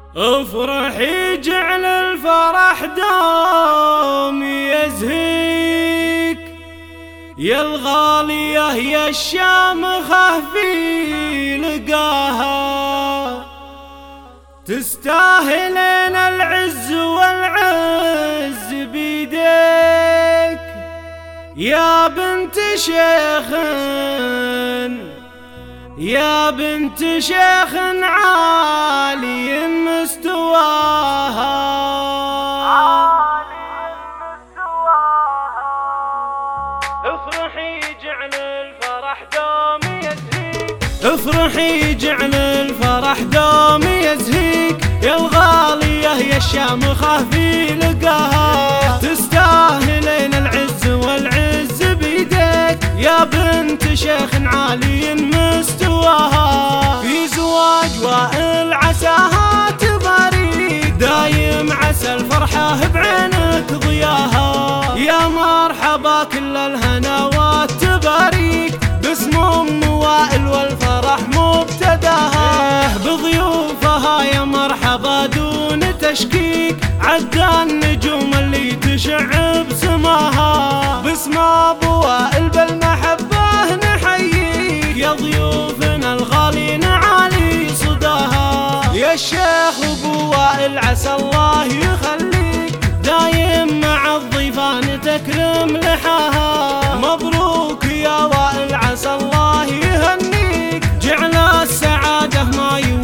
افرحي جعل الفرح دوم يزهيك يا الغالية يا الشامخة في لقاها، تستاهلين العز والعز بيديك يا بنت شيخ يا بنت شيخ عالي مستواها. افرحي جعل الفرح دوم يزهيك افرحي جعل الفرح دوم يزهيك يا الغالية يا الشامخة في لقاها، تستاهلين العز والعز بيديك يا بنت شيخ عالي مستواها. في زواج وائل عساها تباريك دايم عسى الفرحة بعينك ضياها، يا مرحبا كل الهناوات تباريك باسم ام وائل والفرح مبتداها، بضيوفها يا مرحبا دون تشكيك عدى النجوم اللي تشع بسماها، باسم ابو وائل بالمحبة نحييك يا ضيوفنا الغالين عالي صداها، يا الشيخ ابو وائل عسى الله يخليك دايم مع الضيفان تكرم لحاها، مبروك يا وائل عسى الله يهنيك جعل السعادة ما